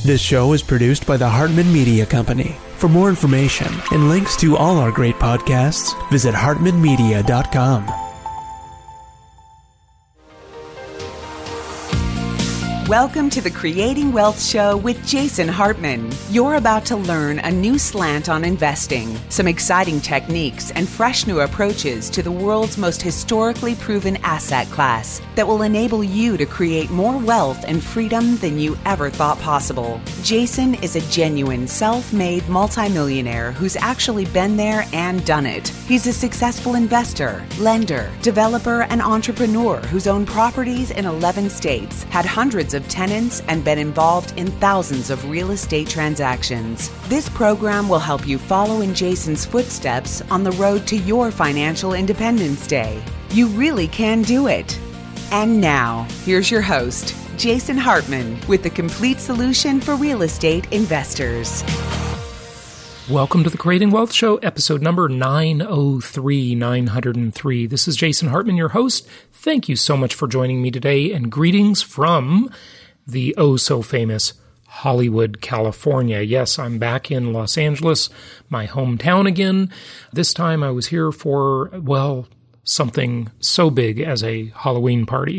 This show is produced by the Hartman Media Company. For more information and links to all our great podcasts, visit hartmanmedia.com. Welcome to the Creating Wealth Show with Jason Hartman. You're about to learn a new slant on investing, some exciting techniques, and fresh new approaches to the world's most historically proven asset class that will enable you to create more wealth and freedom than you ever thought possible. Jason is a genuine self-made multimillionaire who's actually been there and done it. He's a successful investor, lender, developer, and entrepreneur who's owned properties in 11 states, had hundreds of tenants, and been involved in thousands of real estate transactions. This program will help you follow in Jason's footsteps on the road to your financial independence day. You really can do it. And now, here's your host, Jason Hartman, with the complete solution for real estate investors. Welcome to the Creating Wealth Show, episode number 903. This is Jason Hartman, your host. Thank you so much for joining me today, and greetings from the oh-so-famous Hollywood, California. Yes, I'm back in Los Angeles, my hometown again. This time I was here for, well, something so big as a Halloween party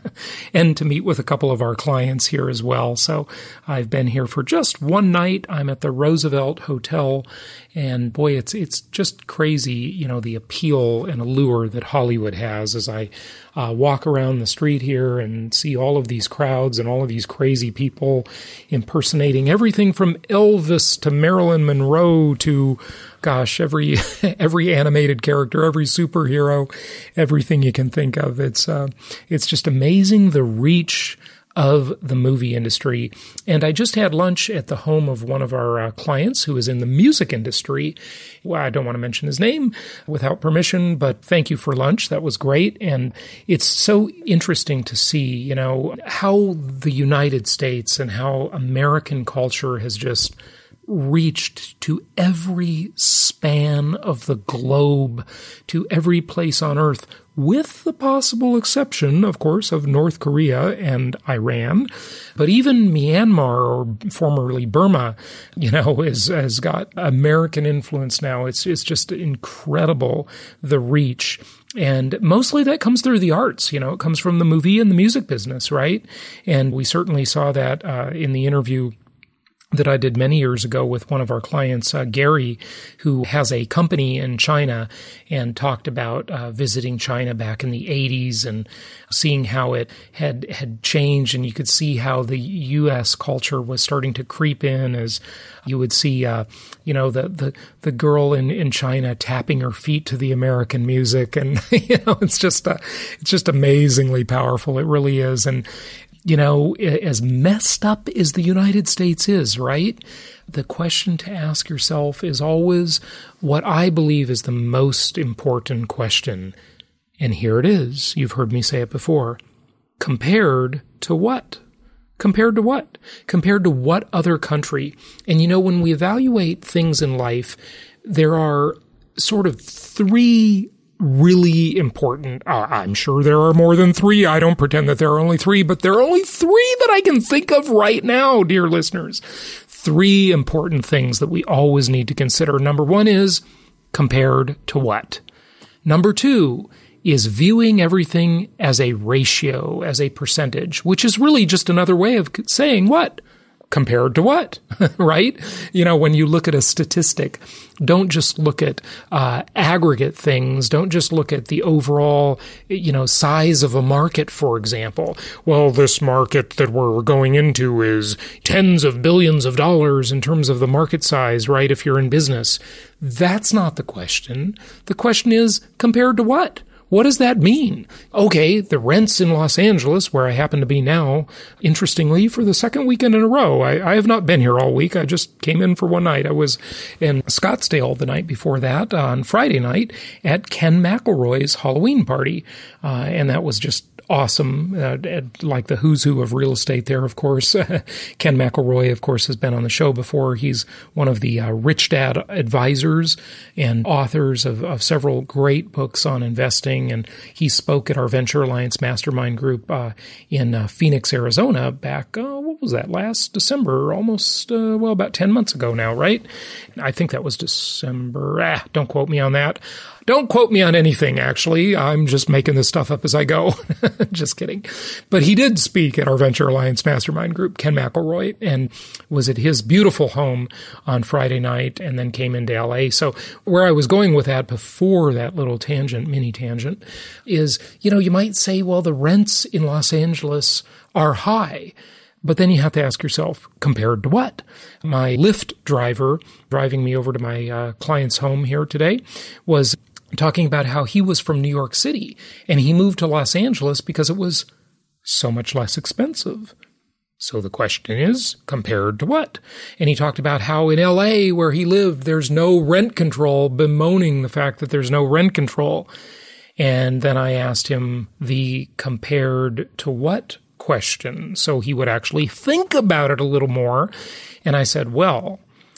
and to meet with a couple of our clients here as well. So I've been here for just one night. I'm at the Roosevelt Hotel, and boy, it's just crazy, you know, the appeal and allure that Hollywood has as I walk around the street here and see all of these crowds and all of these crazy people impersonating everything from Elvis to Marilyn Monroe to, gosh, every animated character, every superhero, everything you can think of. It's just amazing the reach of the movie industry. And I just had lunch at the home of one of our clients who is in the music industry. Well, I don't want to mention his name without permission, but thank you for lunch. That was great. And it's so interesting to see, you know, how the United States and how American culture has just reached to every span of the globe, to every place on earth, with the possible exception, of course, of North Korea and Iran. But even Myanmar, or formerly Burma, you know, has got American influence now. It's just incredible, the reach. And mostly that comes through the arts. You know, it comes from the movie and the music business, right? And we certainly saw that in the interview that I did many years ago with one of our clients, Gary, who has a company in China, and talked about visiting China back in the 80s and seeing how it had changed. And you could see how the U.S. culture was starting to creep in, as you would see, you know, the girl in China tapping her feet to the American music. And, you know, it's just amazingly powerful. It really is. And, you know, as messed up as the United States is, right? The question to ask yourself is always what I believe is the most important question. And here it is. You've heard me say it before. Compared to what? Compared to what? Compared to what other country? And you know, when we evaluate things in life, there are sort of three really important. I'm sure there are more than three. I don't pretend that there are only three, but there are only three that I can think of right now, dear listeners. Three important things that we always need to consider. Number one is compared to what? Number two is viewing everything as a ratio, as a percentage, which is really just another way of saying what? Compared to what, right? You know, when you look at a statistic, don't just look at aggregate things. Don't just look at the overall, you know, size of a market, for example. Well, this market that we're going into is tens of billions of dollars in terms of the market size, right? If you're in business. That's not the question. The question is compared to what? What does that mean? Okay, the rents in Los Angeles, where I happen to be now, interestingly, for the second weekend in a row, I have not been here all week. I just came in for one night. I was in Scottsdale the night before that, on Friday night, at Ken McElroy's Halloween party. And that was just awesome, like the who's who of real estate there, of course. Ken McElroy, of course, has been on the show before. He's one of the Rich Dad advisors and authors of several great books on investing. And he spoke at our Venture Alliance Mastermind group in Phoenix, Arizona back, what was that, last December, almost, about 10 months ago now, right? I think that was December. Don't quote me on that. Don't quote me on anything, actually. I'm just making this stuff up as I go. Just kidding. But he did speak at our Venture Alliance Mastermind group, Ken McElroy, and was at his beautiful home on Friday night and then came into LA. So where I was going with that before that little mini tangent, is, you might say, well, the rents in Los Angeles are high. But then you have to ask yourself, compared to what? My Lyft driver driving me over to my client's home here today was talking about how he was from New York City and he moved to Los Angeles because it was so much less expensive. So the question is, compared to what? And he talked about how in LA, where he lived, there's no rent control, bemoaning the fact that there's no rent control. And then I asked him the compared to what question, so he would actually think about it a little more. And I said, well,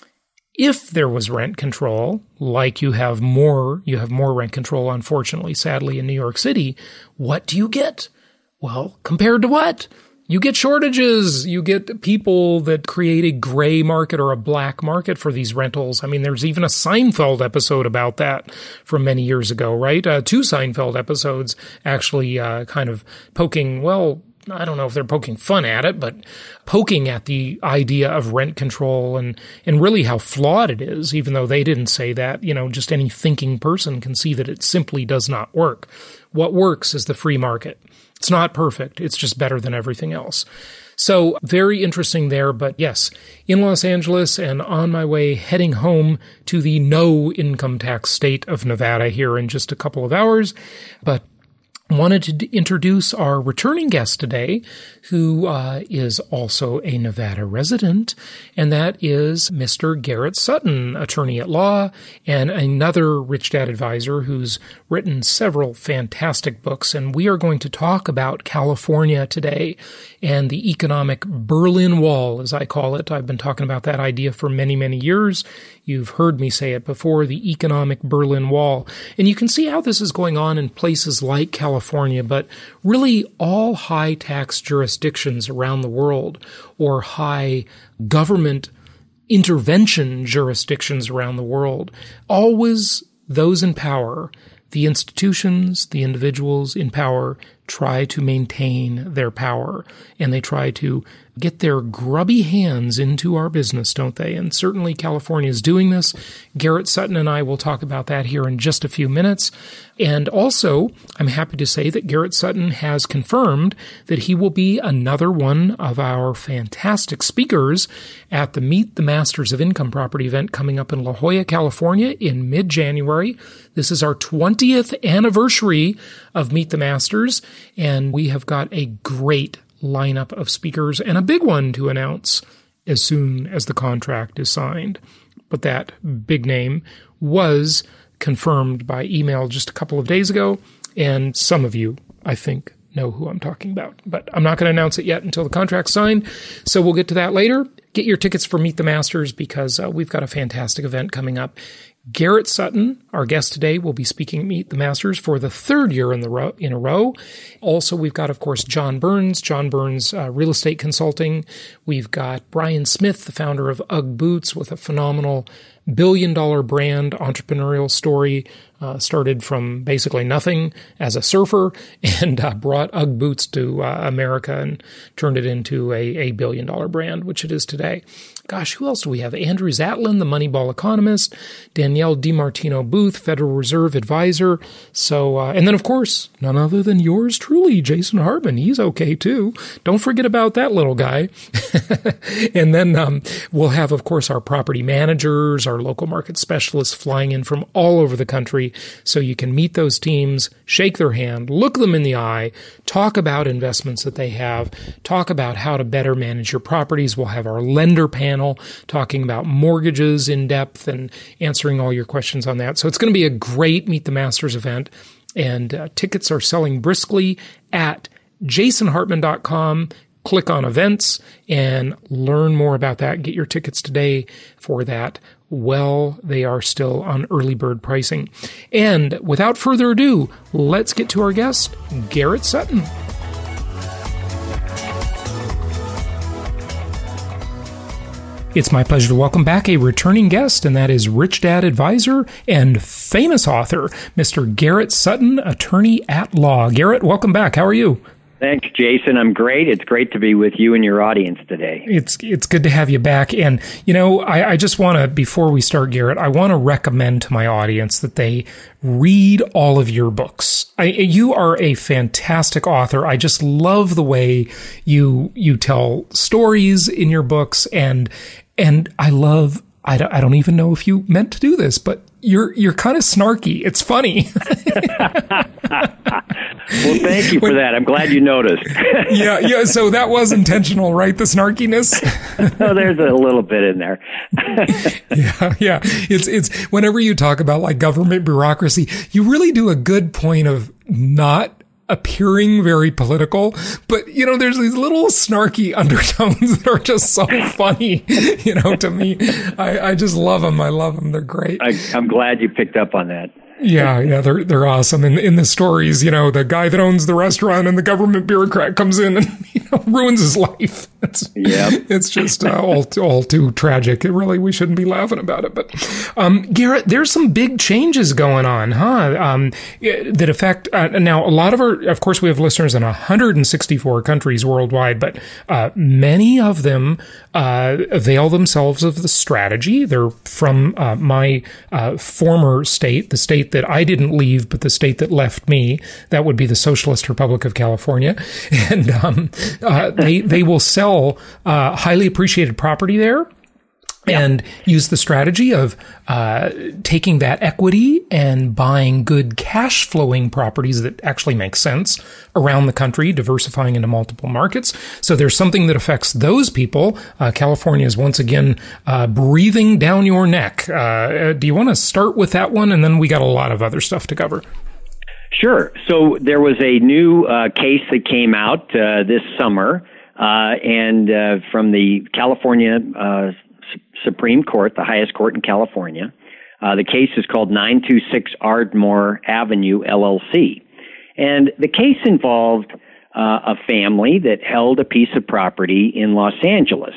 if there was rent control, like you have more rent control, unfortunately, sadly, in New York City, what do you get? Well, compared to what? You get shortages. You get people that create a gray market or a black market for these rentals. I mean, there's even a Seinfeld episode about that from many years ago, right? 2 Seinfeld episodes actually kind of poking, well, I don't know if they're poking fun at it, but poking at the idea of rent control and really how flawed it is, even though they didn't say that. Just any thinking person can see that it simply does not work. What works is the free market. It's not perfect. It's just better than everything else. So very interesting there. But yes, in Los Angeles and on my way heading home to the no income tax state of Nevada here in just a couple of hours. But wanted to introduce our returning guest today, who is also a Nevada resident, and that is Mr. Garrett Sutton, attorney at law, and another Rich Dad advisor who's written several fantastic books. And we are going to talk about California today and the economic Berlin Wall, as I call it. I've been talking about that idea for many, many years. You've heard me say it before, the economic Berlin Wall. And you can see how this is going on in places like California, but really all high tax jurisdictions around the world, or high government intervention jurisdictions around the world. Always those in power, the institutions, the individuals in power, try to maintain their power, and they try to get their grubby hands into our business, don't they? And certainly California is doing this. Garrett Sutton and I will talk about that here in just a few minutes. And also, I'm happy to say that Garrett Sutton has confirmed that he will be another one of our fantastic speakers at the Meet the Masters of Income Property event coming up in La Jolla, California in mid-January. This is our 20th anniversary of Meet the Masters, and we have got a great lineup of speakers and a big one to announce as soon as the contract is signed. But that big name was confirmed by email just a couple of days ago, and some of you, I think, know who I'm talking about. But I'm not going to announce it yet until the contract's signed, so we'll get to that later. Get your tickets for Meet the Masters because we've got a fantastic event coming up. Garrett Sutton, our guest today, will be speaking at Meet the Masters for the 3rd year in a row. Also, we've got, of course, John Burns Real Estate Consulting. We've got Brian Smith, the founder of UGG Boots, with a phenomenal billion-dollar brand entrepreneurial story. Started from basically nothing as a surfer and brought UGG Boots to America and turned it into a billion-dollar brand, which it is today. Gosh, who else do we have? Andrew Zatlin, the Moneyball economist, Danielle DiMartino Booth, Federal Reserve advisor. So, and then of course, none other than yours truly, Jason Hartman. He's okay too. Don't forget about that little guy. And then we'll have, of course, our property managers, our local market specialists flying in from all over the country. So you can meet those teams, shake their hand, look them in the eye, talk about investments that they have, talk about how to better manage your properties. We'll have our lender panel talking about mortgages in depth and answering all your questions on that. So it's going to be a great Meet the Masters event, and tickets are selling briskly at jasonhartman.com. Click on events and learn more about that. Get your tickets today for that. Well, they are still on early bird pricing. And without further ado, let's get to our guest, Garrett Sutton. It's my pleasure to welcome back a returning guest, and that is Rich Dad advisor and famous author, Mr. Garrett Sutton, attorney at law. Garrett, welcome back. How are you? Thanks, Jason. I'm great. It's great to be with you and your audience today. It's good to have you back. And, I just want to, before we start, Garrett, I want to recommend to my audience that they read all of your books. You are a fantastic author. I just love the way you tell stories in your books. And I love, I don't even know if you meant to do this, but you're kind of snarky. It's funny. Well, thank you for that. I'm glad you noticed. Yeah. So that was intentional, right? The snarkiness. Oh, there's a little bit in there. Yeah. It's whenever you talk about like government bureaucracy, you really do a good point of not appearing very political, but there's these little snarky undertones that are just so funny, to me. I just love them. I love them. They're great. I'm glad you picked up on that. Yeah, they're awesome. In the stories, the guy that owns the restaurant and the government bureaucrat comes in and ruins his life. It's just all too tragic. We shouldn't be laughing about it. But Garrett, there's some big changes going on, huh? That affect now a lot of course, we have listeners in 164 countries worldwide, but many of them avail themselves of the strategy. They're from my former state, the state that I didn't leave, but the state that left me. That would be the Socialist Republic of California. And they will sell highly appreciated property there. And use the strategy of taking that equity and buying good cash flowing properties that actually make sense around the country, diversifying into multiple markets. So there's something that affects those people. California is once again breathing down your neck. Do you want to start with that one? And then we got a lot of other stuff to cover. Sure. So there was a new case that came out this summer and from the California Supreme Court, the highest court in California. The case is called 926 Ardmore Avenue, LLC. And the case involved a family that held a piece of property in Los Angeles.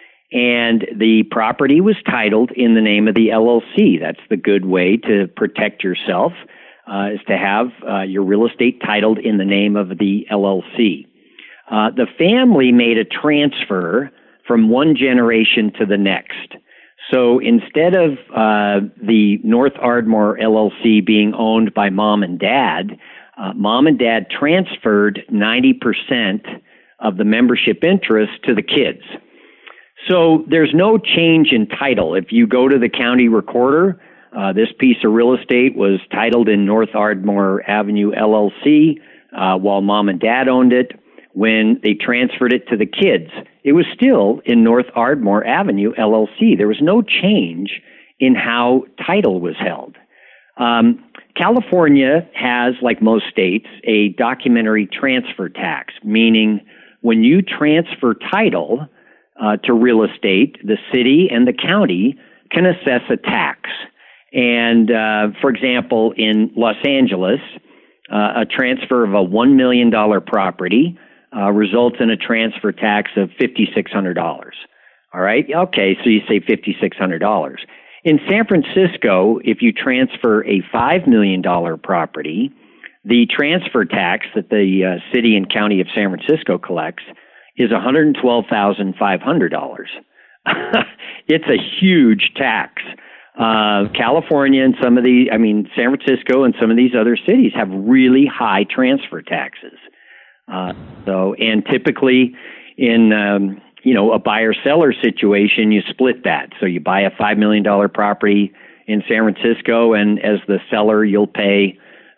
And the property was titled in the name of the LLC. That's the good way to protect yourself, is to have your real estate titled in the name of the LLC. The family made a transfer from one generation to the next. So instead of the North Ardmore LLC being owned by mom and dad transferred 90% of the membership interest to the kids. So there's no change in title. If you go to the county recorder, this piece of real estate was titled in North Ardmore Avenue LLC while mom and dad owned it. When they transferred it to the kids, it was still in North Ardmore Avenue, LLC. There was no change in how title was held. California has, like most states, a documentary transfer tax, meaning when you transfer title to real estate, the city and the county can assess a tax. And, for example, in Los Angeles, a transfer of a $1 million property results in a transfer tax of $5,600. All right? Okay, so you say $5,600. In San Francisco, if you transfer a $5 million property, the transfer tax that the city and county of San Francisco collects is $112,500. It's a huge tax. California and San Francisco and some of these other cities have really high transfer taxes. And typically in, a buyer-seller situation, you split that. So you buy a $5 million property in San Francisco, and as the seller, you'll pay,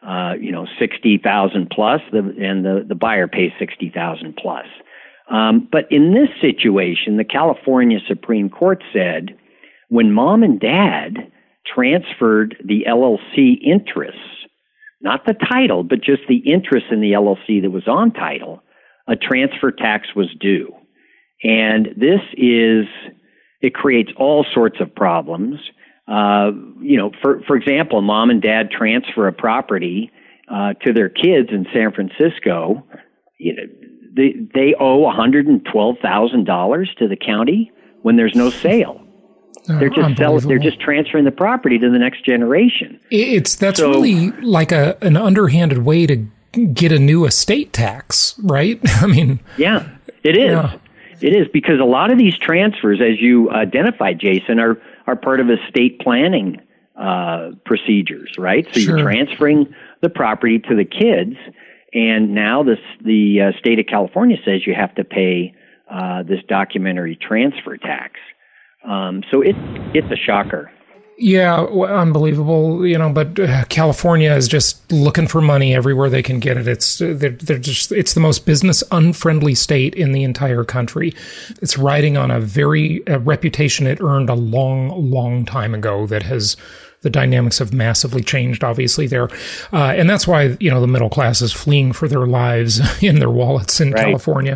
$60,000 plus, and the buyer pays $60,000 plus. But in this situation, the California Supreme Court said, when mom and dad transferred the LLC interests, not the title, but just the interest in the LLC that was on title, a transfer tax was due. And it creates all sorts of problems. For example, mom and dad transfer a property to their kids in San Francisco. They owe $112,000 to the county when there's no sale. They're just transferring the property to the next generation. That's really like an underhanded way to get a new estate tax, right? I mean, yeah, it is. Yeah. It is, because a lot of these transfers, as you identified, Jason, are part of estate planning procedures, right? So Sure. You're transferring the property to the kids, and now the state of California says you have to pay this documentary transfer tax. So it's a shocker. Yeah, unbelievable, but California is just looking for money everywhere they can get it. It's the most business unfriendly state in the entire country. It's riding on a reputation it earned a long, long time ago that has, the dynamics have massively changed, obviously, there. And that's why, the middle class is fleeing for their lives in their wallets in Right. California.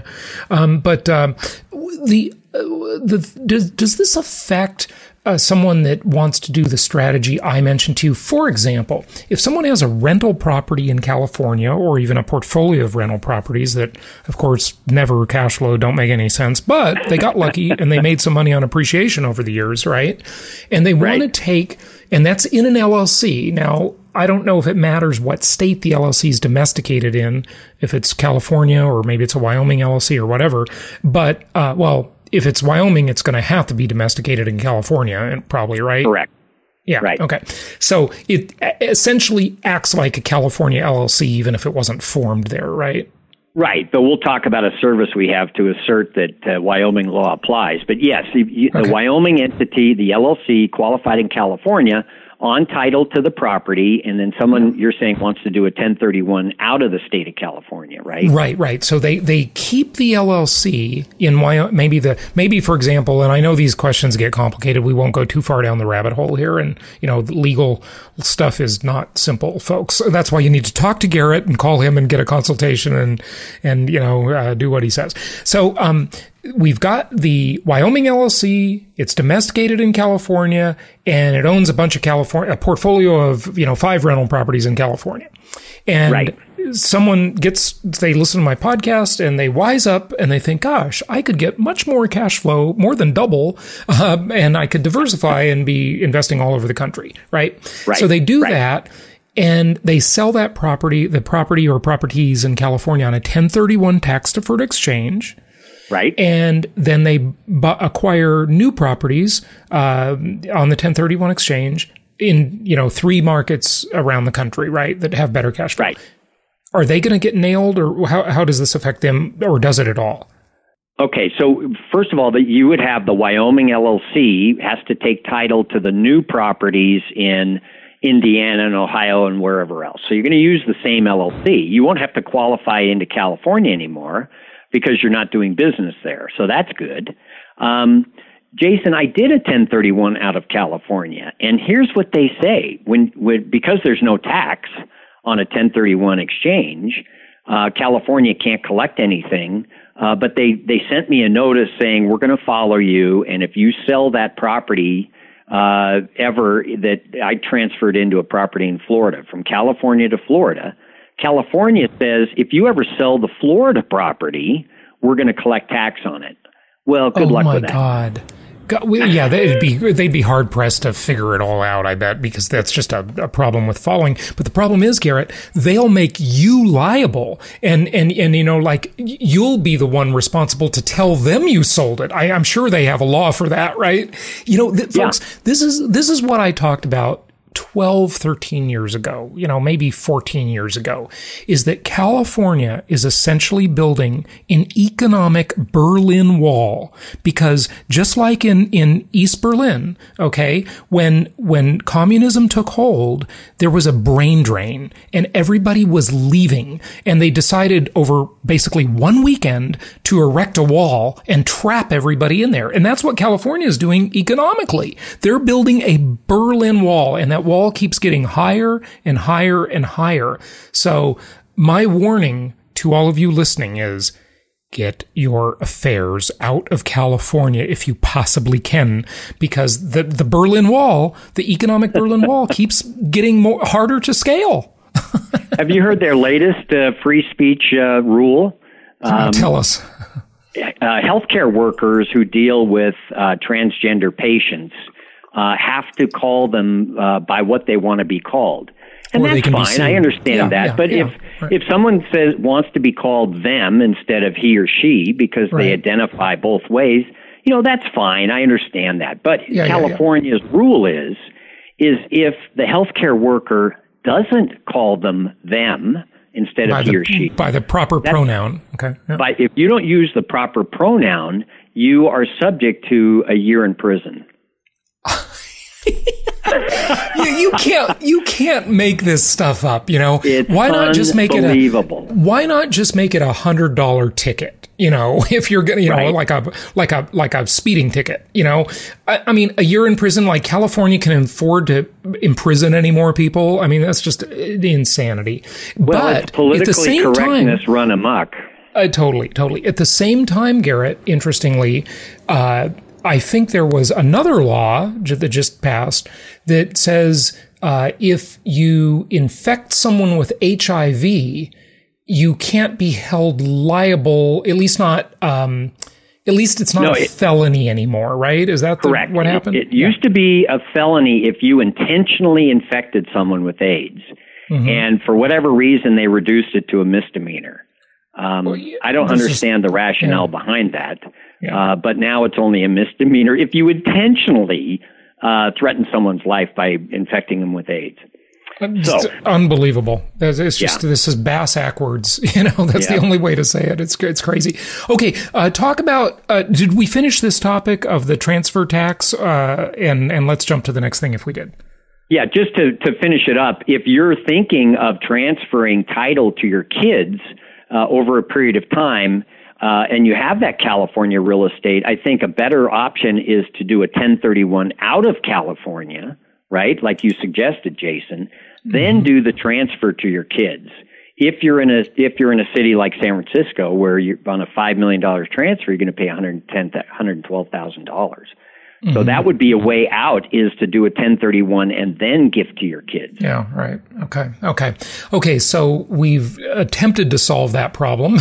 Does this affect someone that wants to do the strategy I mentioned to you? For example, if someone has a rental property in California, or even a portfolio of rental properties that, of course, never cash flow, don't make any sense, but they got lucky and they made some money on appreciation over the years, right? And they want to take, and that's in an LLC. Now, I don't know if it matters what state the LLC is domesticated in, if it's California or maybe it's a Wyoming LLC or whatever. But, if it's Wyoming, it's going to have to be domesticated in California, probably, right? Correct. Yeah. Right. Okay. So it essentially acts like a California LLC, even if it wasn't formed there, right? Right. But we'll talk about a service we have to assert that Wyoming law applies. But yes, the Wyoming entity, the LLC, qualified in California, on title to the property, and then someone, you're saying, wants to do a 1031 out of the state of California, right? Right. So they keep the LLC in Wyoming. Maybe, for example, and I know these questions get complicated. We won't go too far down the rabbit hole here. And, the legal stuff is not simple, folks. That's why you need to talk to Garrett and call him and get a consultation and do what he says. So, we've got the Wyoming LLC. It's domesticated in California, and it owns a portfolio of 5 rental properties in California. And they listen to my podcast and they wise up and they think, gosh, I could get much more cash flow, more than double, and I could diversify and be investing all over the country, right? So they do that. And they sell the property or properties in California on a 1031 tax-deferred exchange. Right. And then they acquire new properties on the 1031 exchange in, 3 markets around the country, right, that have better cash flow. Right. Are they going to get nailed, or how does this affect them, or does it at all? Okay, so first of all, that you would have the Wyoming LLC has to take title to the new properties in Indiana and Ohio and wherever else. So you're going to use the same LLC. You won't have to qualify into California anymore, because you're not doing business there. So that's good. Jason, I did a 1031 out of California, and here's what they say. Because there's no tax on a 1031 exchange, California can't collect anything, but they sent me a notice saying, we're going to follow you, and if you sell that property that I transferred into a property in Florida, from California to Florida, California says, if you ever sell the Florida property, we're going to collect tax on it. Well, good luck with that. Oh, my God. Yeah, they'd be hard pressed to figure it all out, I bet, because that's just a problem with following. But the problem is, Garrett, they'll make you liable, and you'll be the one responsible to tell them you sold it. I'm sure they have a law for that, right? Folks, this is what I talked about 12, 13 years ago, maybe 14 years ago, is that California is essentially building an economic Berlin Wall, because just like in East Berlin, okay, when communism took hold, there was a brain drain and everybody was leaving, and they decided over basically one weekend to erect a wall and trap everybody in there. And that's what California is doing economically. They're building a Berlin Wall, and that wall keeps getting higher and higher and higher. So my warning to all of you listening is, get your affairs out of California if you possibly can, because the Berlin Wall, the economic Berlin Wall, keeps getting harder to scale. Have you heard their latest free speech rule? Tell us. Healthcare workers who deal with transgender patients have to call them by what they want to be called. And or that's fine. I understand that. But if someone wants to be called them instead of he or she because they identify both ways, that's fine. I understand that. But California's rule is if the healthcare worker doesn't call them instead of he or she. By the proper pronoun. Okay. Yep. But if you don't use the proper pronoun, you are subject to a year in prison. You can't make this stuff up, It's why not just make it why not just make it $100 ticket, if you're gonna, like a speeding ticket, I mean, a year in prison, like California can afford to imprison any more people. I mean, that's just insanity. Well, but it's politically correctness run amok. Totally. At the same time, Garrett, interestingly, I think there was another law that just passed that says if you infect someone with HIV, you can't be held liable. At least it's not a felony anymore, right? Is that correct? What happened? It used to be a felony if you intentionally infected someone with AIDS, and for whatever reason they reduced it to a misdemeanor. I don't understand the rationale behind that. Yeah. But now it's only a misdemeanor if you intentionally threaten someone's life by infecting them with AIDS. So unbelievable. It's just this is bass backwards. That's the only way to say it. It's crazy. Okay, talk about. Did we finish this topic of the transfer tax? And let's jump to the next thing if we did. Yeah, just to finish it up. If you're thinking of transferring title to your kids over a period of time, and you have that California real estate, I think a better option is to do a 1031 out of California, right? Like you suggested, Jason. Then do the transfer to your kids. If you're in a city like San Francisco, where you're on a $5 million transfer, you're going to pay $112,000. So that would be a way out, is to do a 1031 and then gift to your kids. Yeah, right. Okay. So we've attempted to solve that problem.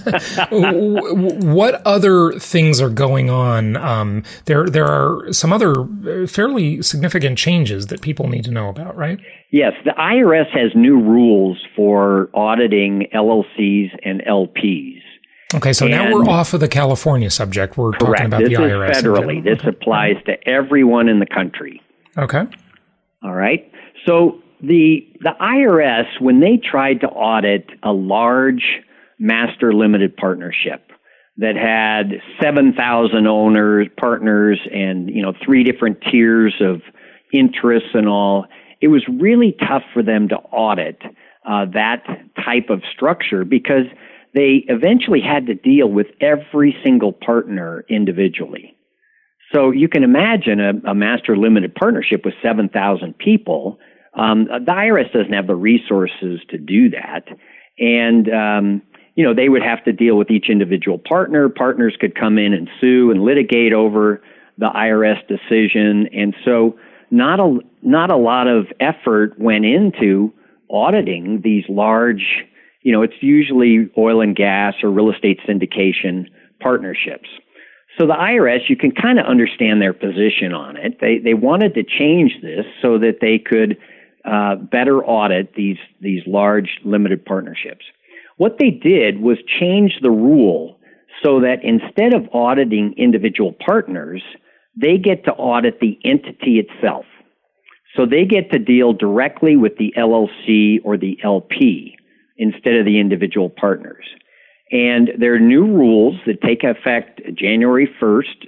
What other things are going on? There are some other fairly significant changes that people need to know about, right? Yes, the IRS has new rules for auditing LLCs and LPs. Okay, so now we're off of the California subject. We're talking about the IRS. This is federally. This applies to everyone in the country. Okay. All right. So the IRS, when they tried to audit a large master limited partnership that had 7,000 partners, and 3 different tiers of interests and all, it was really tough for them to audit that type of structure, because they eventually had to deal with every single partner individually. So you can imagine a master limited partnership with 7,000 people. The IRS doesn't have the resources to do that. And, they would have to deal with each individual partner. Partners could come in and sue and litigate over the IRS decision. And so not a lot of effort went into auditing these large, it's usually oil and gas or real estate syndication partnerships. So the IRS, you can kind of understand their position on it. They wanted to change this so that they could better audit these large limited partnerships. What they did was change the rule so that instead of auditing individual partners, they get to audit the entity itself. So they get to deal directly with the LLC or the LP instead of the individual partners. And there are new rules that take effect January 1st,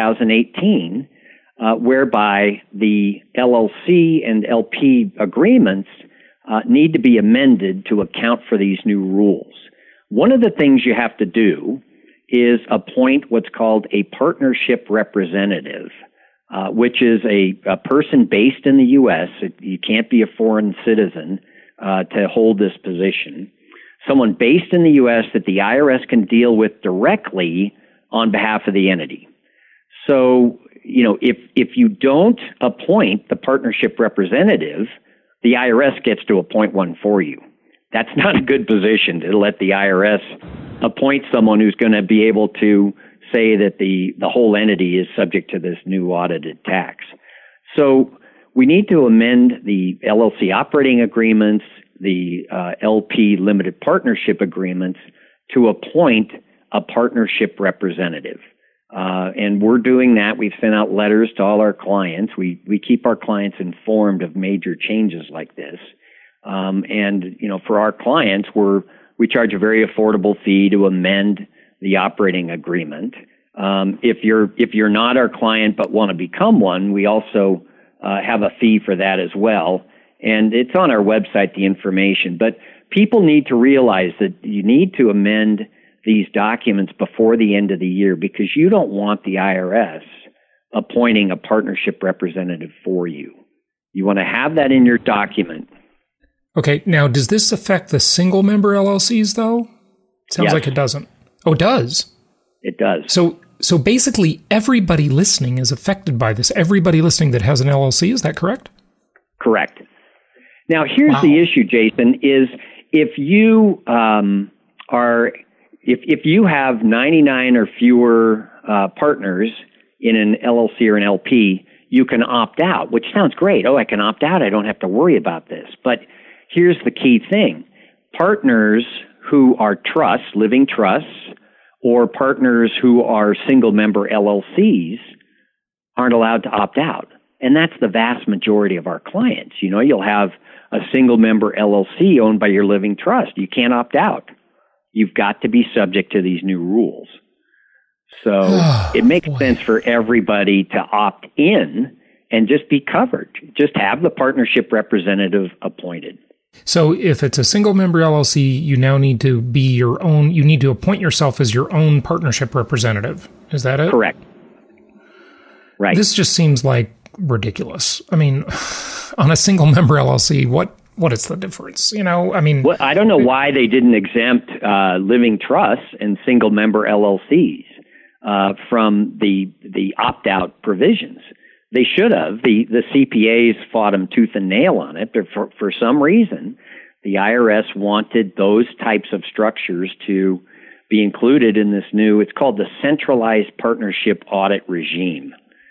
2018, whereby the LLC and LP agreements need to be amended to account for these new rules. One of the things you have to do is appoint what's called a partnership representative, which is a person based in the U.S. You can't be a foreign citizen to hold this position. someone based in the U.S. that the IRS can deal with directly on behalf of the entity. So, if you don't appoint the partnership representative, the IRS gets to appoint one for you. That's not a good position to let the IRS appoint someone who's going to be able to say that the whole entity is subject to this new audited tax. So we need to amend the LLC operating agreements, the LP limited partnership agreements to appoint a partnership representative. And we're doing that. We've sent out letters to all our clients. We keep our clients informed of major changes like this. And for our clients, we charge a very affordable fee to amend the operating agreement. If you're not our client but want to become one, we also have a fee for that as well. And it's on our website, the information. But people need to realize that you need to amend these documents before the end of the year, because you don't want the IRS appointing a partnership representative for you. You want to have that in your document. Okay, now does this affect the single member LLCs though? Sounds like it doesn't. Oh, it does? It does. So basically everybody listening is affected by this. Everybody listening that has an LLC, is that correct? Correct. Now here's the issue, Jason, is if you if you have 99 or fewer partners in an LLC or an LP, you can opt out, which sounds great. Oh, I can opt out. I don't have to worry about this. But here's the key thing. Partners who are trusts, living trusts, or partners who are single-member LLCs aren't allowed to opt out. And that's the vast majority of our clients. You'll have a single-member LLC owned by your living trust. You can't opt out. You've got to be subject to these new rules. So it makes sense for everybody to opt in and just be covered. Just have the partnership representative appointed. So if it's a single member LLC, you now need to be your own, you need to appoint yourself as your own partnership representative. Is that it? Correct. Right. This just seems like ridiculous. I mean, on a single member LLC, what is the difference? Well, I don't know why they didn't exempt living trusts and single member LLCs from the opt-out provisions. They should have. The CPAs fought them tooth and nail on it, but for some reason, the IRS wanted those types of structures to be included in this new, it's called the Centralized Partnership Audit Regime.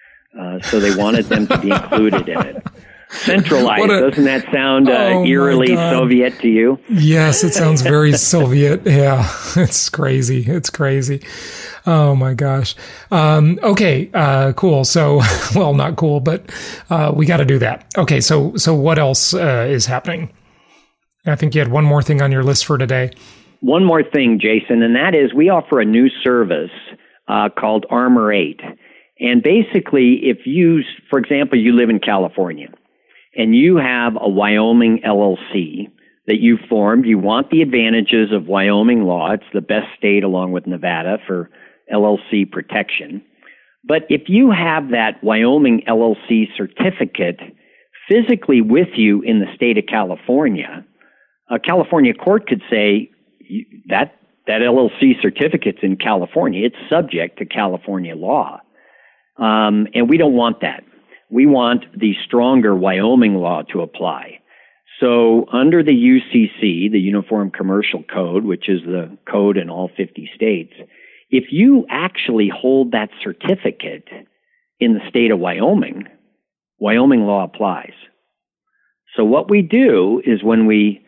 So they wanted them to be included in it. Centralized, doesn't that sound eerily Soviet to you? Yes, it sounds very Soviet. Yeah, it's crazy. It's crazy. Oh my gosh. Okay, cool. So, well, not cool, but we got to do that. Okay, so what else is happening? I think you had one more thing on your list for today. One more thing, Jason, and that is we offer a new service called Armor 8. And basically, if you, for example, you live in California, and you have a Wyoming LLC that you formed, you want the advantages of Wyoming law. It's the best state along with Nevada for LLC protection. But if you have that Wyoming LLC certificate physically with you in the state of California, a California court could say that LLC certificate's in California. It's subject to California law. And we don't want that. We want the stronger Wyoming law to apply. So under the UCC, the Uniform Commercial Code, which is the code in all 50 states, if you actually hold that certificate in the state of Wyoming, Wyoming law applies. So what we do is when we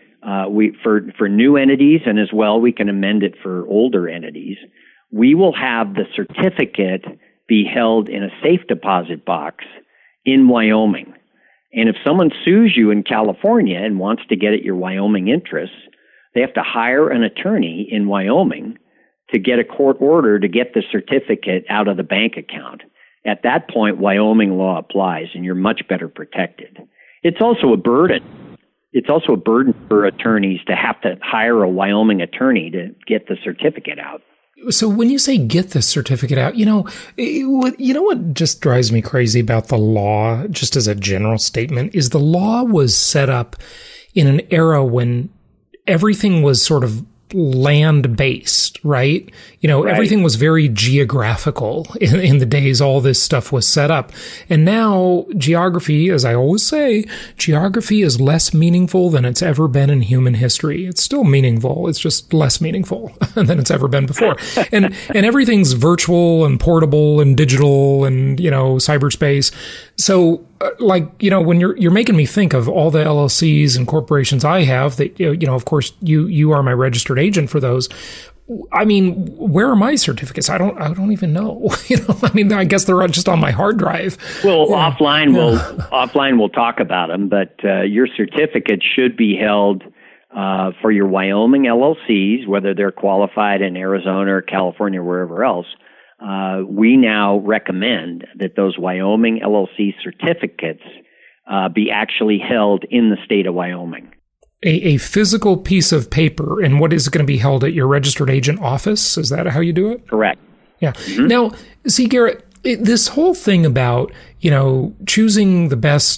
for new entities, and as well we can amend it for older entities, we will have the certificate be held in a safe deposit box in Wyoming. And if someone sues you in California and wants to get at your Wyoming interests, they have to hire an attorney in Wyoming to get a court order to get the certificate out of the bank account. At that point, Wyoming law applies, and you're much better protected. It's also a burden. It's also a burden for attorneys to have to hire a Wyoming attorney to get the certificate out. So when you say get the certificate out, you know what just drives me crazy about the law, just as a general statement, is the law was set up in an era when everything was sort of land-based, right? Right. Everything was very geographical in the days all this stuff was set up. And now geography, as I always say, geography is less meaningful than it's ever been in human history. It's still meaningful. It's just less meaningful than it's ever been before. And everything's virtual and portable and digital and, cyberspace. So, when you're making me think of all the LLCs and corporations I have that, of course, you are my registered agent for those. I mean, where are my certificates? I don't even know. I guess they're just on my hard drive. Well, offline we'll talk about them, but your certificate should be held for your Wyoming LLCs, whether they're qualified in Arizona or California or wherever else. We now recommend that those Wyoming LLC certificates be actually held in the state of Wyoming. A physical piece of paper, and what is it going to be held at your registered agent office? Is that how you do it? Correct. Yeah. Mm-hmm. Now, see, Garrett, this whole thing about, choosing the best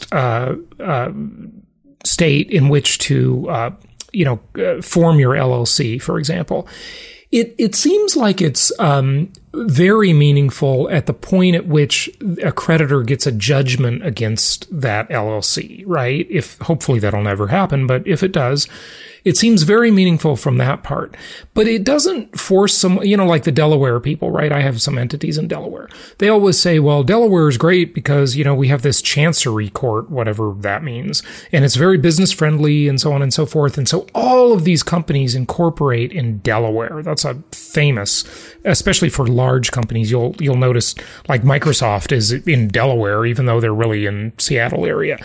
state in which to, form your LLC, for example, it seems like it's very meaningful at the point at which a creditor gets a judgment against that LLC, right? Hopefully that'll never happen, but if it does, it seems very meaningful from that part. But it doesn't force some, like the Delaware people, right? I have some entities in Delaware. They always say, well, Delaware is great because, we have this chancery court, whatever that means, and it's very business friendly and so on and so forth. And so all of these companies incorporate in Delaware. That's a famous, especially for large companies. You'll notice like Microsoft is in Delaware, even though they're really in Seattle area.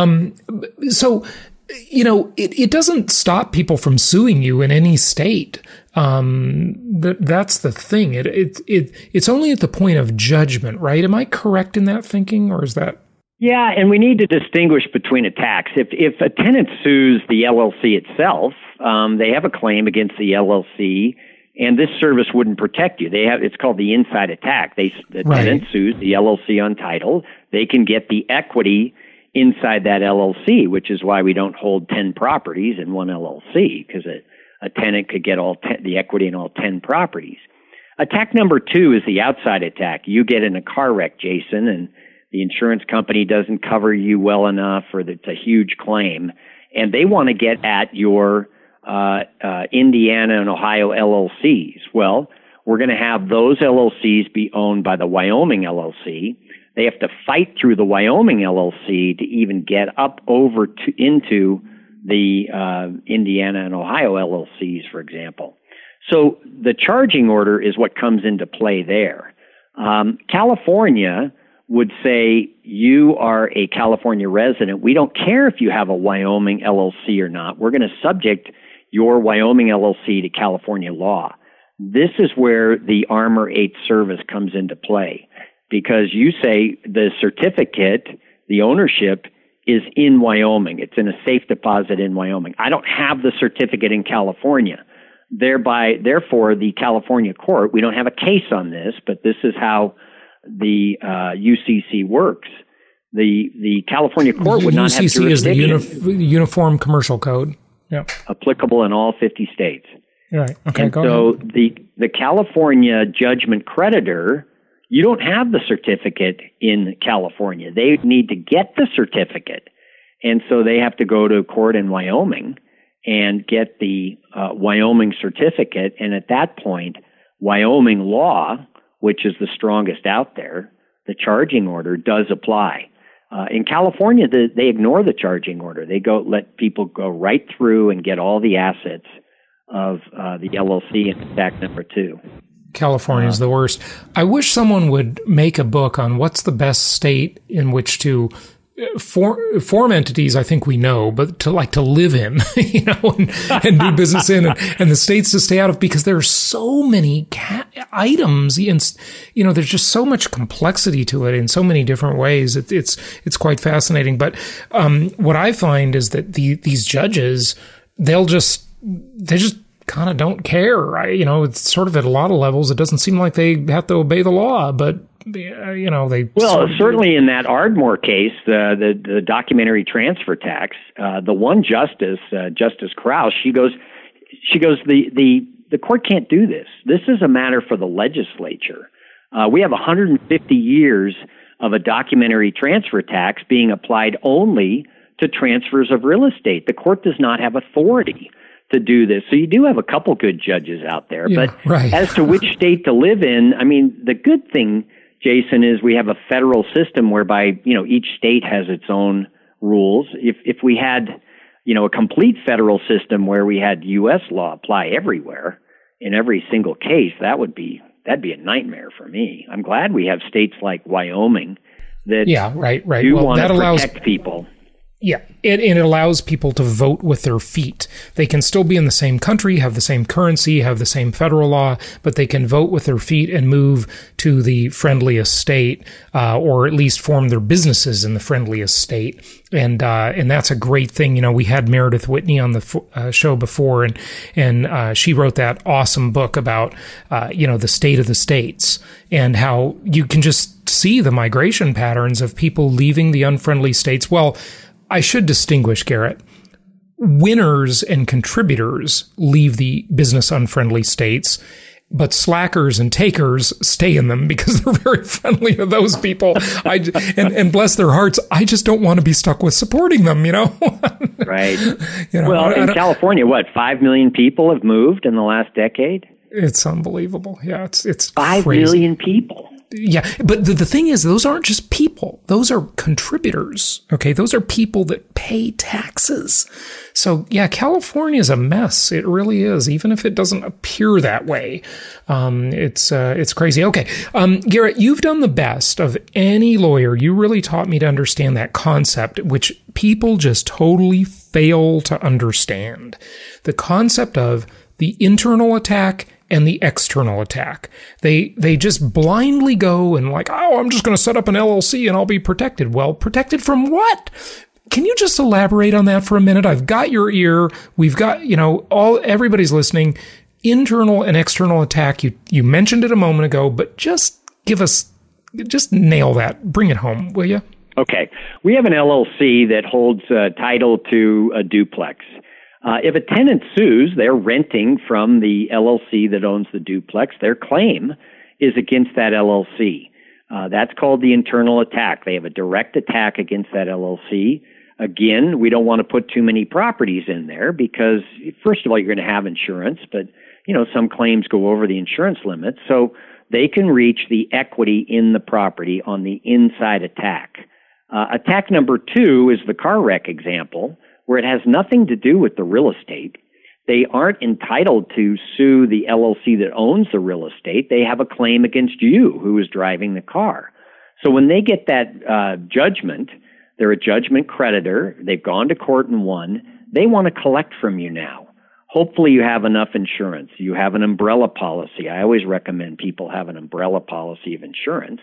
It doesn't stop people from suing you in any state. That's the thing. It's only at the point of judgment, right? Am I correct in that thinking, or is that? Yeah, and we need to distinguish between attacks. If a tenant sues the LLC itself, they have a claim against the LLC, and this service wouldn't protect you. It's called the inside attack. The tenant sues the LLC on title. They can get the equity inside that LLC, which is why we don't hold 10 properties in one LLC, because a tenant could get the equity in all 10 properties. Attack number 2 is the outside attack. You get in a car wreck, Jason, and the insurance company doesn't cover you well enough, or it's a huge claim, and they want to get at your Indiana and Ohio LLCs. Well, we're going to have those LLCs be owned by the Wyoming LLC. They have to fight through the Wyoming LLC to even get up over into the Indiana and Ohio LLCs, for example. So the charging order is what comes into play there. California would say, you are a California resident. We don't care if you have a Wyoming LLC or not. We're going to subject your Wyoming LLC to California law. This is where the Armor 8 service comes into play. Because you say the certificate, the ownership, is in Wyoming. It's in a safe deposit in Wyoming. I don't have the certificate in California. Therefore, the California court, we don't have a case on this, but this is how the UCC works. The California court would not have jurisdiction. UCC is the Uniform Commercial Code. Yeah. Applicable in all 50 states. Right. Okay, and so ahead. The California judgment creditor, you don't have the certificate in California. They need to get the certificate. And so they have to go to court in Wyoming and get the Wyoming certificate. And at that point, Wyoming law, which is the strongest out there, the charging order does apply. In California, they ignore the charging order. They let people go right through and get all the assets of the LLC in attack number 2. California is the worst. I wish someone would make a book on what's the best state in which to form entities. I think we know, but to live in, and do business in, and the states to stay out of, because there are so many items, and there's just so much complexity to it in so many different ways. It's quite fascinating. But what I find is that these judges, they just kind of don't care. It's sort of at a lot of levels. It doesn't seem like they have to obey the law, but they. Well, certainly in that Ardmore case, the documentary transfer tax, the one justice, Justice Krauss, she goes, she goes, the court can't do this. This is a matter for the legislature. We have 150 years of a documentary transfer tax being applied only to transfers of real estate. The court does not have authority to do this. So you do have a couple good judges out there. Yeah, but right. As to which state to live in, I mean, the good thing, Jason, is we have a federal system whereby, each state has its own rules. If we had, a complete federal system where we had U.S. law apply everywhere in every single case, that'd be a nightmare for me. I'm glad we have states like Wyoming that do want to protect people. Yeah, it allows people to vote with their feet. They can still be in the same country, have the same currency, have the same federal law, but they can vote with their feet and move to the friendliest state, or at least form their businesses in the friendliest state. And that's a great thing. We had Meredith Whitney on the show before, and she wrote that awesome book about, the state of the states and how you can just see the migration patterns of people leaving the unfriendly states. Well, I should distinguish, Garrett. Winners and contributors leave the business unfriendly states, but slackers and takers stay in them because they're very friendly to those people. And bless their hearts, I just don't want to be stuck with supporting them, Right. Well, in California, 5 million people have moved in the last decade? It's unbelievable. Yeah, it's 5 crazy. million people. Yeah, but the thing is, those aren't just people. Those are contributors, okay? Those are people that pay taxes. So, yeah, California is a mess. It really is, even if it doesn't appear that way. It's crazy. Okay, Garrett, you've done the best of any lawyer. You really taught me to understand that concept, which people just totally fail to understand. The concept of the internal attack and the external attack. They just blindly go and I'm just going to set up an LLC and I'll be protected. Well, protected from what? Can you just elaborate on that for a minute? I've got your ear. We've got, everybody's listening. Internal and external attack. You mentioned it a moment ago, but just nail that. Bring it home, will you? Okay. We have an LLC that holds title to a duplex. If a tenant sues, they're renting from the LLC that owns the duplex. Their claim is against that LLC. That's called the internal attack. They have a direct attack against that LLC. Again, we don't want to put too many properties in there because, first of all, you're going to have insurance, but, some claims go over the insurance limit. So they can reach the equity in the property on the inside attack. Attack number 2 is the car wreck example, where it has nothing to do with the real estate. They aren't entitled to sue the LLC that owns the real estate. They have a claim against you, who is driving the car. So when they get that judgment, they're a judgment creditor. They've gone to court and won. They want to collect from you now. Hopefully you have enough insurance. You have an umbrella policy. I always recommend people have an umbrella policy of insurance.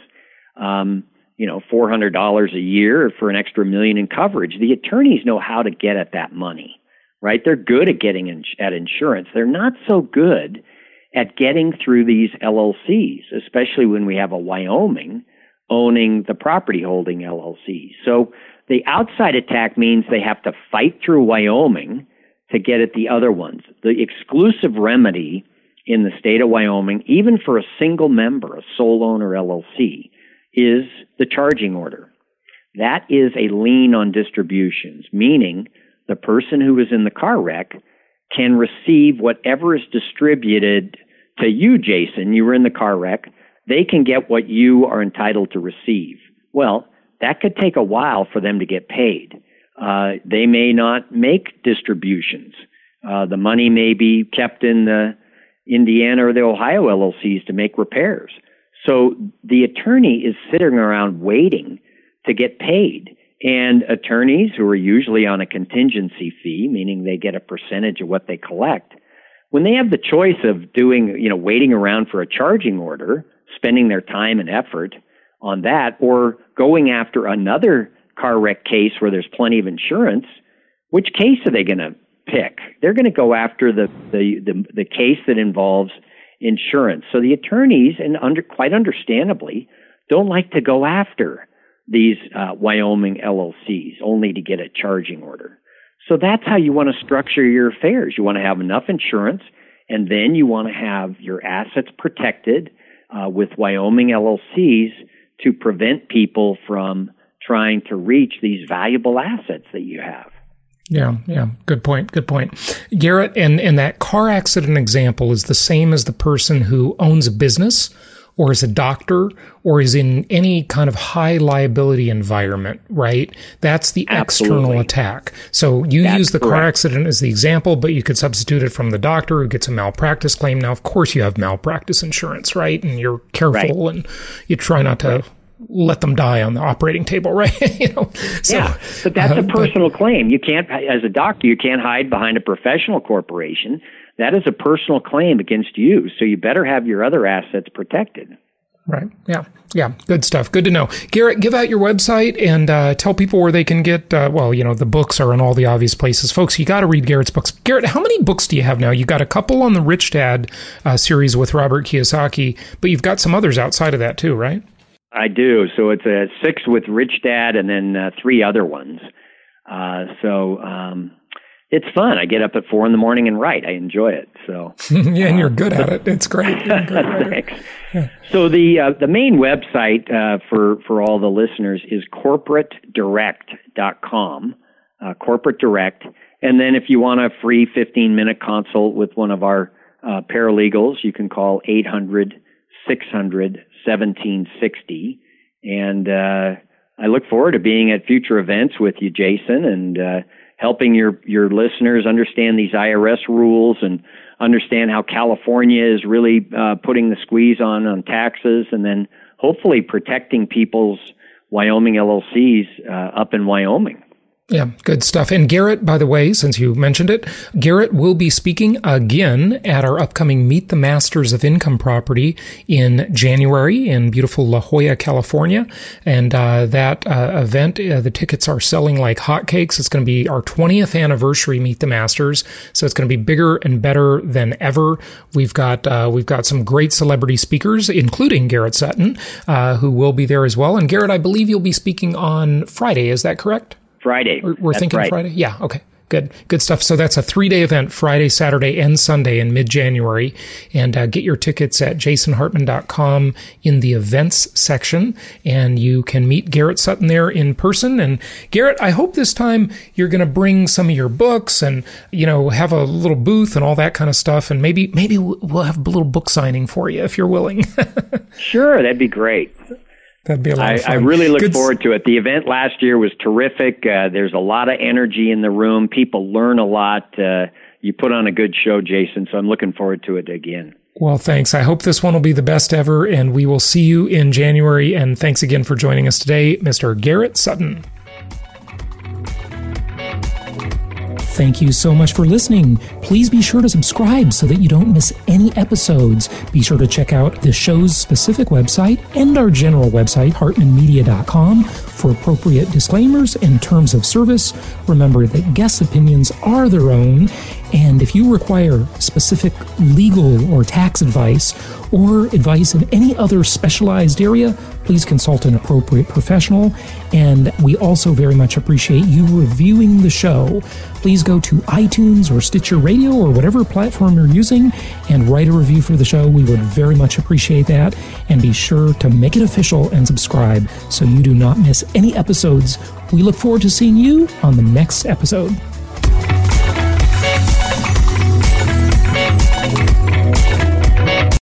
$400 a year for an extra $1 million in coverage. The attorneys know how to get at that money, right? They're good at getting at insurance. They're not so good at getting through these LLCs, especially when we have a Wyoming owning the property holding LLC. So the outside attack means they have to fight through Wyoming to get at the other ones. The exclusive remedy in the state of Wyoming, even for a single member, a sole owner LLC, is the charging order. That is a lien on distributions, meaning the person who was in the car wreck can receive whatever is distributed to you, Jason. You were in the car wreck. They can get what you are entitled to receive. Well, that could take a while for them to get paid. They may not make distributions. The money may be kept in the Indiana or the Ohio LLCs to make repairs. So the attorney is sitting around waiting to get paid. And attorneys who are usually on a contingency fee, meaning they get a percentage of what they collect, when they have the choice of waiting around for a charging order, spending their time and effort on that, or going after another car wreck case where there's plenty of insurance, which case are they going to pick? They're going to go after the case that involves insurance. So the attorneys, and quite understandably, don't like to go after these Wyoming LLCs only to get a charging order. So that's how you want to structure your affairs. You want to have enough insurance, and then you want to have your assets protected with Wyoming LLCs to prevent people from trying to reach these valuable assets that you have. Yeah. Good point. Garrett, and that car accident example is the same as the person who owns a business or is a doctor or is in any kind of high liability environment, right? That's the external attack. So you use the car accident as the example, but you could substitute it from the doctor who gets a malpractice claim. Now, of course, you have malpractice insurance, right? And you're careful and you try not to let them die on the operating table, right? But that's a personal claim. You can't, as a doctor, you can't hide behind a professional corporation. That is a personal claim against you, so you better have your other assets protected. Right. Yeah. Good stuff. Good to know. Garrett, give out your website and tell people where they can get, the books are in all the obvious places. Folks, you got to read Garrett's books. Garrett, how many books do you have now? You got a couple on the Rich Dad series with Robert Kiyosaki, but you've got some others outside of that too, right? I do. So it's 6 with Rich Dad and then 3 other ones. It's fun. I get up at 4 a.m. and write. I enjoy it. So yeah, and you're good at it. It's great. Thanks. Yeah. So the main website for all the listeners is corporatedirect.com. Corporate Direct, and then if you want a free 15-minute consult with one of our paralegals, you can call 800-600-1760. And I look forward to being at future events with you, Jason, and helping your listeners understand these IRS rules and understand how California is really putting the squeeze on taxes, and then hopefully protecting people's Wyoming LLCs up in Wyoming. Yeah, good stuff. And Garrett, by the way, since you mentioned it, Garrett will be speaking again at our upcoming Meet the Masters of Income Property in January in beautiful La Jolla, California. And that event, the tickets are selling like hotcakes. It's going to be our 20th anniversary Meet the Masters, so it's going to be bigger and better than ever. We've got some great celebrity speakers, including Garrett Sutton, who will be there as well. And Garrett, I believe you'll be speaking on Friday. Is that correct? Friday. We're thinking right. Friday? Yeah, okay. Good stuff. So that's a 3-day event, Friday, Saturday, and Sunday in mid-January. And get your tickets at jasonhartman.com in the events section. And you can meet Garrett Sutton there in person. And Garrett, I hope this time you're going to bring some of your books and, have a little booth and all that kind of stuff. And maybe we'll have a little book signing for you if you're willing. Sure, that'd be great. That'd be a lot of fun. I really look forward to it. The event last year was terrific. There's a lot of energy in the room. People learn a lot. You put on a good show, Jason, so I'm looking forward to it again. Well, thanks. I hope this one will be the best ever, and we will see you in January. And thanks again for joining us today, Mr. Garrett Sutton. Thank you so much for listening. Please be sure to subscribe so that you don't miss any episodes. Be sure to check out the show's specific website and our general website, hartmanmedia.com, for appropriate disclaimers and terms of service. Remember that guest opinions are their own, and if you require specific legal or tax advice or advice in any other specialized area, please consult an appropriate professional. And we also very much appreciate you reviewing the show. Please go to iTunes or Stitcher Radio or whatever platform you're using and write a review for the show. We would very much appreciate that. And be sure to make it official and subscribe so you do not miss any episodes. We look forward to seeing you on the next episode.